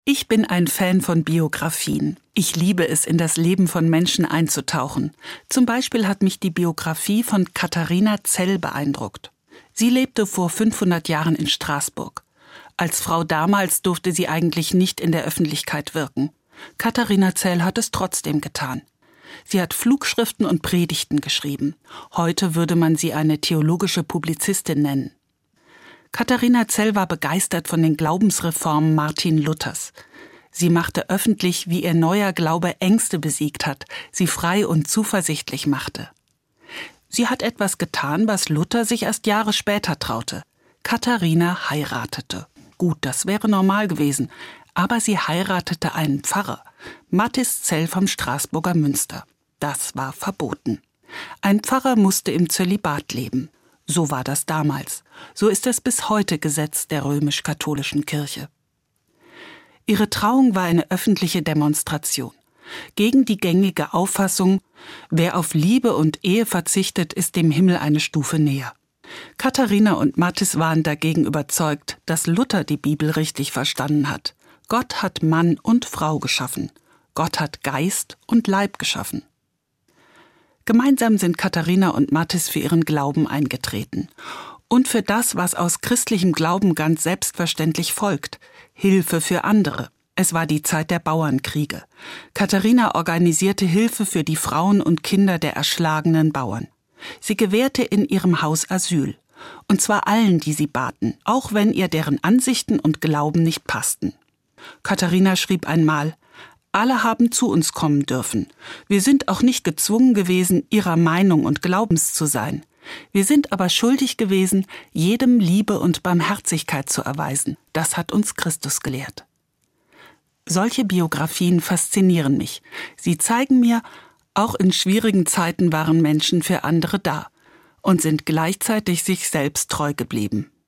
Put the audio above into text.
Ich bin ein Fan von Biografien. Ich liebe es, in das Leben von Menschen einzutauchen. Zum Beispiel hat mich die Biografie von Katharina Zell beeindruckt. Sie lebte vor 500 Jahren in Straßburg. Als Frau damals durfte sie eigentlich nicht in der Öffentlichkeit wirken. Katharina Zell hat es trotzdem getan. Sie hat Flugschriften und Predigten geschrieben. Heute würde man sie eine theologische Publizistin nennen. Katharina Zell war begeistert von den Glaubensreformen Martin Luthers. Sie machte öffentlich, wie ihr neuer Glaube Ängste besiegt hat, sie frei und zuversichtlich machte. Sie hat etwas getan, was Luther sich erst Jahre später traute. Katharina heiratete. Gut, das wäre normal gewesen, aber sie heiratete einen Pfarrer, Mathis Zell vom Straßburger Münster. Das war verboten. Ein Pfarrer musste im Zölibat leben. So war das damals. So ist es bis heute Gesetz der römisch-katholischen Kirche. Ihre Trauung war eine öffentliche Demonstration. Gegen die gängige Auffassung, wer auf Liebe und Ehe verzichtet, ist dem Himmel eine Stufe näher. Katharina und Mathis waren dagegen überzeugt, dass Luther die Bibel richtig verstanden hat. Gott hat Mann und Frau geschaffen. Gott hat Geist und Leib geschaffen. Gemeinsam sind Katharina und Mathis für ihren Glauben eingetreten. Und für das, was aus christlichem Glauben ganz selbstverständlich folgt: Hilfe für andere. Es war die Zeit der Bauernkriege. Katharina organisierte Hilfe für die Frauen und Kinder der erschlagenen Bauern. Sie gewährte in ihrem Haus Asyl. Und zwar allen, die sie baten, auch wenn ihr deren Ansichten und Glauben nicht passten. Katharina schrieb einmal: Alle haben zu uns kommen dürfen. Wir sind auch nicht gezwungen gewesen, ihrer Meinung und Glaubens zu sein. Wir sind aber schuldig gewesen, jedem Liebe und Barmherzigkeit zu erweisen. Das hat uns Christus gelehrt. Solche Biografien faszinieren mich. Sie zeigen mir, auch in schwierigen Zeiten waren Menschen für andere da und sind gleichzeitig sich selbst treu geblieben.